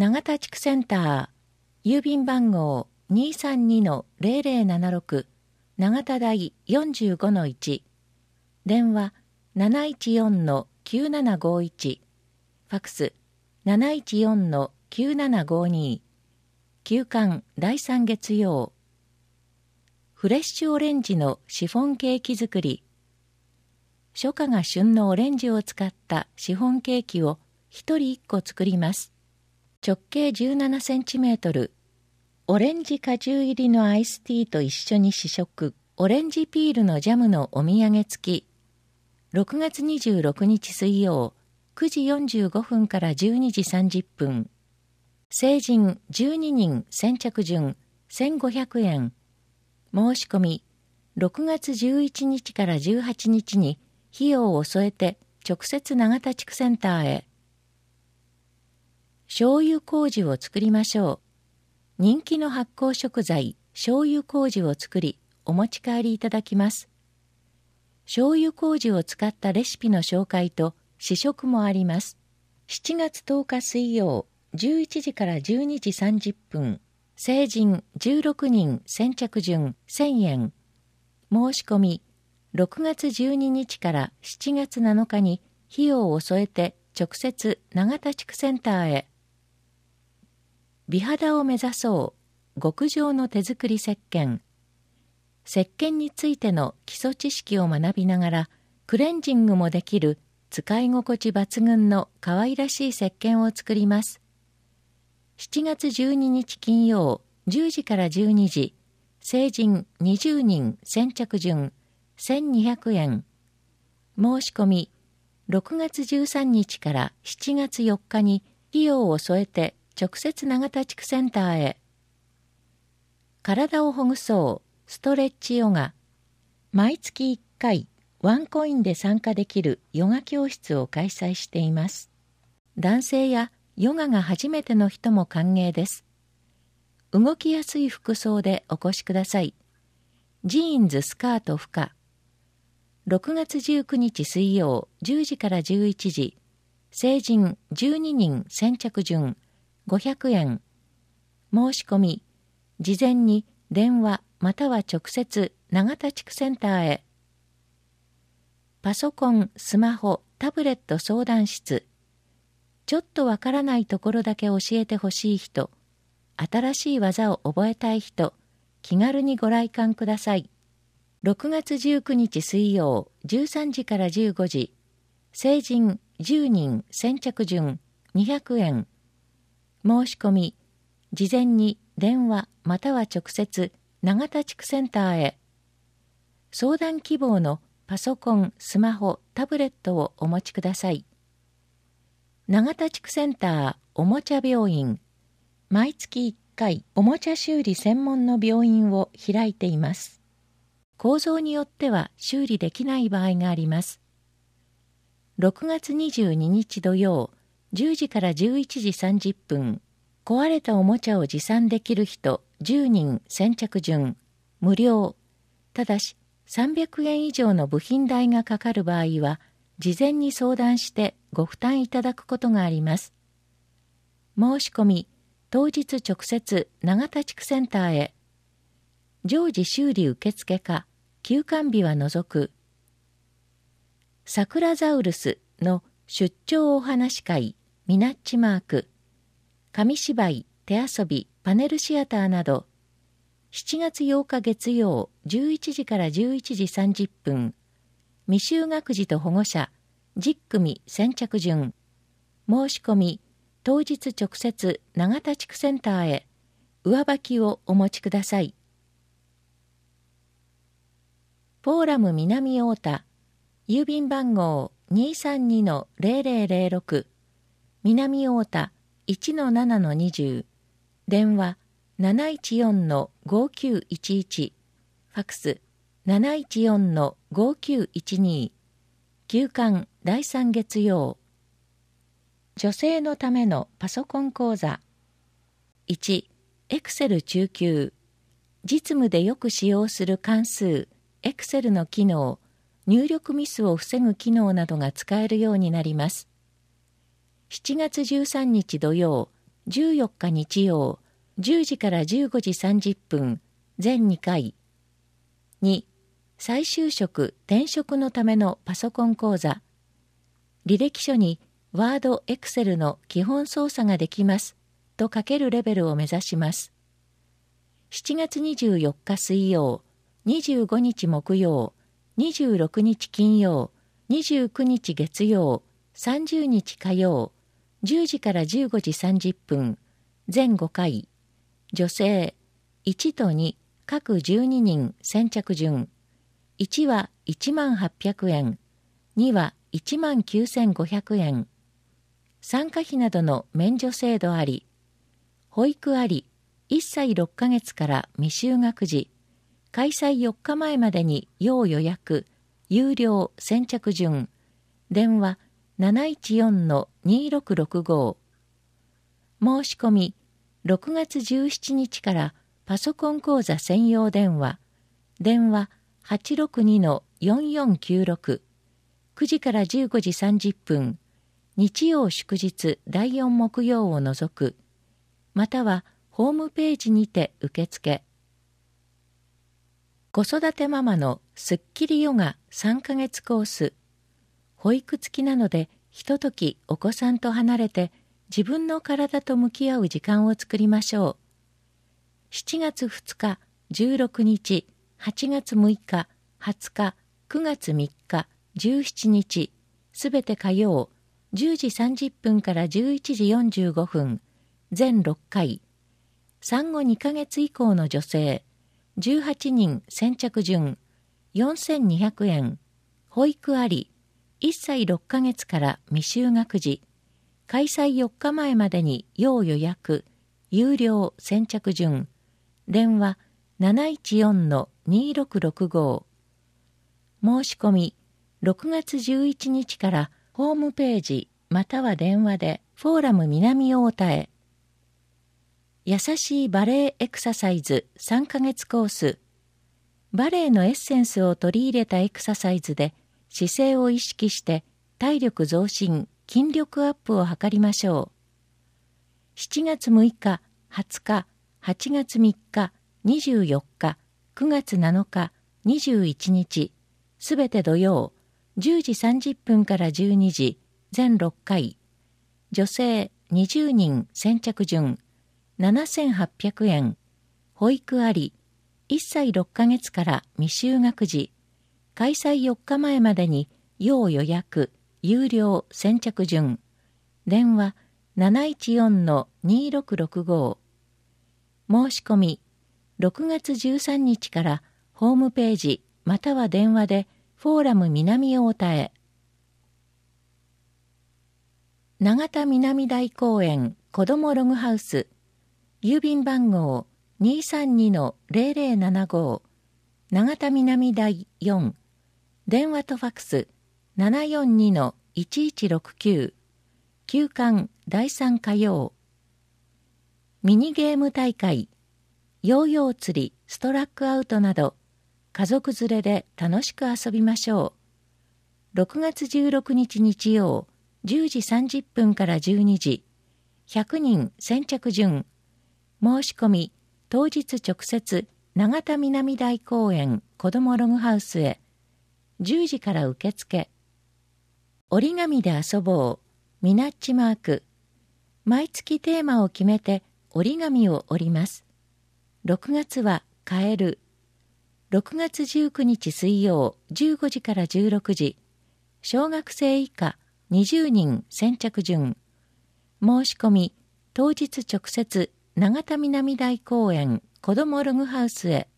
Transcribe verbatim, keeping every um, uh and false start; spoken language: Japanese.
永田地区センター、郵便番号 にーさんにのゼロゼロななろく 永田台 よんじゅうごのいち、電話 なないちよんのきゅうななごいち、ファックス なないちよんのきゅうななごに、休館だいさん月曜。フレッシュオレンジのシフォンケーキ作り。初夏が旬のオレンジを使ったシフォンケーキをひとりいっこ作ります。直径じゅうななセンチメートル。オレンジ果汁入りのアイスティーと一緒に試食。オレンジピールのジャムのお土産付き。ろくがつにじゅうろくにち水曜、くじよんじゅうごふんからじゅうにじさんじゅっぷん。成人じゅうににん先着順せんごひゃくえん。申し込み、ろくがつじゅういちにちからじゅうはちにちに費用を添えて直接永田地区センターへ。醤油麹を作りましょう。人気の発酵食材、醤油麹を作り、お持ち帰りいただきます。醤油麹を使ったレシピの紹介と試食もあります。しちがつとおか水曜、じゅういちじからじゅうにじさんじゅっぷん。成人じゅうろくにん先着順せんえん。申し込み、ろくがつじゅうににちからしちがつなのかに費用を添えて直接永田地区センターへ。美肌を目指そう。極上の手作り石鹸。石鹸についての基礎知識を学びながらクレンジングもできる使い心地抜群の可愛らしい石鹸を作ります。しちがつじゅうににち金曜じゅうじからじゅうにじ、成人にじゅうにん先着順せんにひゃくえん。申し込み、ろくがつじゅうさんにちからしちがつよっかに費用を添えて直接永田地区センターへ。体をほぐそうストレッチヨガ。毎月いっかいワンコインで参加できるヨガ教室を開催しています。男性やヨガが初めての人も歓迎です。動きやすい服装でお越しください。ジーンズスカート不可。ろくがつじゅうくにち水曜じゅうじからじゅういちじ、成人じゅうににん先着順ごひゃくえん。申し込み、事前に電話または直接永田地区センターへ。パソコン、スマホ、タブレット相談室。ちょっとわからないところだけ教えてほしい人、新しい技を覚えたい人、気軽にご来館ください。ろくがつじゅうくにち水曜じゅうさんじからじゅうごじ、成人じゅうにん先着順にひゃくえん。申し込み、事前に電話または直接永田地区センターへ。相談希望のパソコン、スマホ、タブレットをお持ちください。永田地区センターおもちゃ病院。毎月いっかいおもちゃ修理専門の病院を開いています。構造によっては修理できない場合があります。ろくがつにじゅうににち土曜じゅうじからじゅういちじさんじゅっぷん。壊れたおもちゃを持参できる人じゅうにん先着順無料。ただしさんびゃくえん以上の部品代がかかる場合は事前に相談してご負担いただくことがあります。申し込み、当日直接永田地区センターへ。常時修理受付か、休館日は除く。サクラザウルスの出張お話会、ミナッチマーク、紙芝居、手遊び、パネルシアターなど、しちがつようか月曜じゅういちじからじゅういちじさんじゅっぷん、未就学児と保護者じゅっくみ先着順。申し込み、当日直接永田地区センターへ。上履きをお持ちください。フォーラム南太田、郵便番号 にーさんにのゼロゼロゼロろく、南太田 いちのななのにじゅう、電話なないちよんのごきゅういちいち、ファックスなないちよんのごきゅういちに、休館だいさん月曜。女性のためのパソコン講座。いち、エクセル中級。実務でよく使用する関数、エクセルの機能、入力ミスを防ぐ機能などが使えるようになります。しちがつじゅうさんにち土曜じゅうよっか日曜じゅうじからじゅうごじさんじゅっぷん全にかい。に、再就職・転職のためのパソコン講座。履歴書にワード、エクセルの基本操作ができますと書けるレベルを目指します。しちがつにじゅうよっか水曜、にじゅうごにち木曜、にじゅうろくにち金曜、にじゅうくにち月曜、さんじゅうにち火曜、じゅうじからじゅうごじさんじゅっぷん、全ごかい。女性、いちとに、各じゅうににん先着順。いちはいちまんはっぴゃくえん、にはいちまんきゅうせんごひゃくえん。参加費などの免除制度あり。保育あり、いっさいろっかげつから未就学時。開催よっかまえまでに要予約、有料先着順。電話 なないちよんのにろくろくご。申し込みろくがつじゅうしちにちからパソコン講座専用電話。電話 はちろくにのよんよんきゅうろく。くじからじゅうごじさんじゅっぷん。日曜祝日だいよん木曜を除く。またはホームページにて受付。子育てママのすっきりヨガさんかげつコース。保育付きなので、ひとときお子さんと離れて自分の体と向き合う時間を作りましょう。しちがつふつか、じゅうろくにち、はちがつむいか、はつか、くがつみっか、じゅうしちにち、すべて火曜、じゅうじさんじゅっぷんからじゅういちじよんじゅうごふん、全ろっかい。産後にかげつ以降の女性、じゅうはちにん先着順、よんせんにひゃくえん。保育あり、いっさいろっかげつから未就学時。開催よっかまえまでに要予約、有料先着順。電話 なないちよんのにろくろくご。申し込みろくがつじゅういちにちからホームページまたは電話でフォーラム南太田へ。優しいバレエエクササイズさんかげつコース。バレエのエッセンスを取り入れたエクササイズで姿勢を意識して体力増進、筋力アップを図りましょう。しちがつむいか、はつか、はちがつみっか、にじゅうよっか、くがつなのか、にじゅういちにち、すべて土曜、じゅうじさんじゅっぷんからじゅうにじ、全ろっかい。女性にじゅうにん先着順、ななせんはっぴゃくえん。保育あり、いっさいろっかげつから未就学時。開催よっかまえまでに要予約、有料先着順。電話 なないちよんのにろくろくご。申し込みろくがつじゅうさんにちからホームページまたは電話でフォーラム南太田へ。永田南大公園子どもログハウス。郵便番号 にさんにのぜろぜろななご。永田南大よん。電話とファクス ななよんにのいちいちろくきゅう。休館だいさん火曜。ミニゲーム大会、ヨーヨー釣り、ストラックアウトなど、家族連れで楽しく遊びましょう。ろくがつじゅうろくにち日曜、じゅうじさんじゅっぷんからじゅうにじ、ひゃくにん先着順。申し込み、当日直接、永田南大公園子どもログハウスへ。じゅうじから受付。折り紙で遊ぼう、ミナッチマーク。毎月テーマを決めて折り紙を折ります。ろくがつはカエル。ろくがつじゅうくにち水曜じゅうごじからじゅうろくじ。小学生以下にじゅうにん先着順。申し込み、当日直接永田南大公園子どもログハウスへ。